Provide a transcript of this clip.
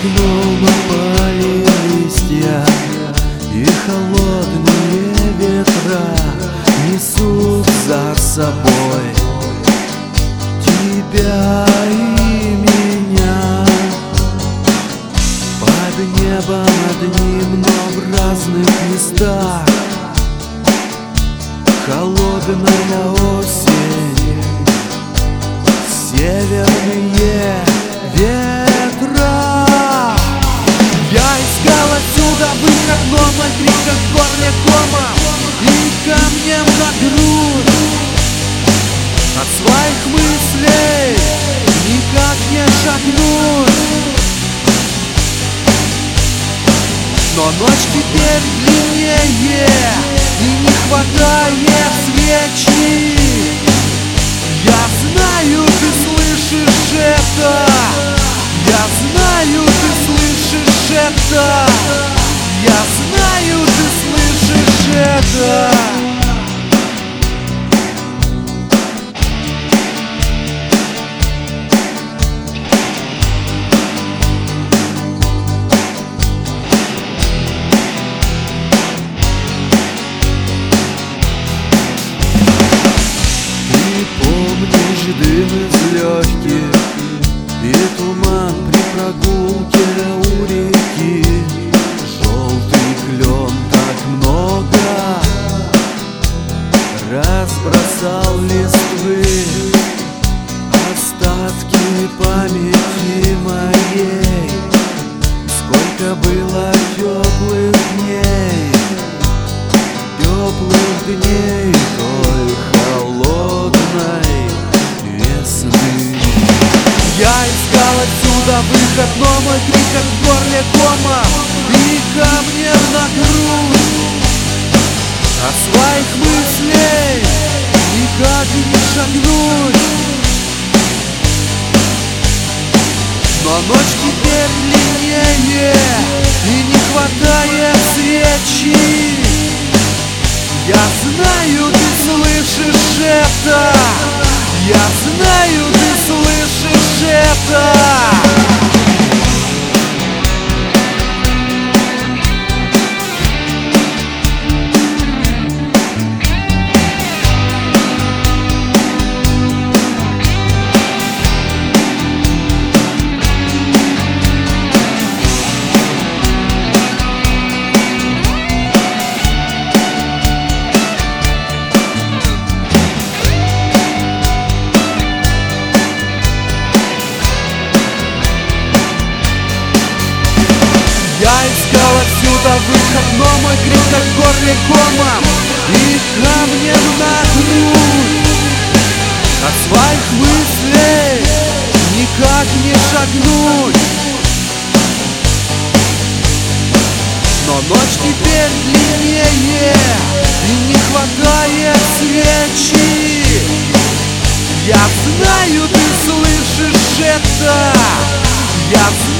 окном опали листья, и холодные ветра несут за собой тебя и меня. Под небом одним, но в разных местах. Холодная осень, северные ветра. Я искал отсюда выход, но мой крик как в горле кома и камнем на грудь. От своих мыслей никак не шагнуть. Но ночь теперь длиннее, и не хватает свечи. Я знаю, ты слышишь это. Я знаю, ты слышишь это. Я знаю, ты слышишь это. Помнишь дым из легких и туман при прогулке у реки? Желтый клен так много разбросал листвы, остатки памяти моей. Сколько было теплых дней той холодной весны. Я искал отсюда выход, но мой крик как в горле кома и камнем на грудь. От своих мыслей никак не шагнуть. Но ночь теперь длиннее, и не хватает свечи. Я знаю, ты слышишь это. Я знаю, ты слышишь это. Я искал отсюда выход, но мой крик как в горле кома и камнем на грудь. От своих мыслей никак не шагнуть. Но ночь теперь длиннее, и не хватает свечи. Я знаю, ты слышишь это. Я знаю,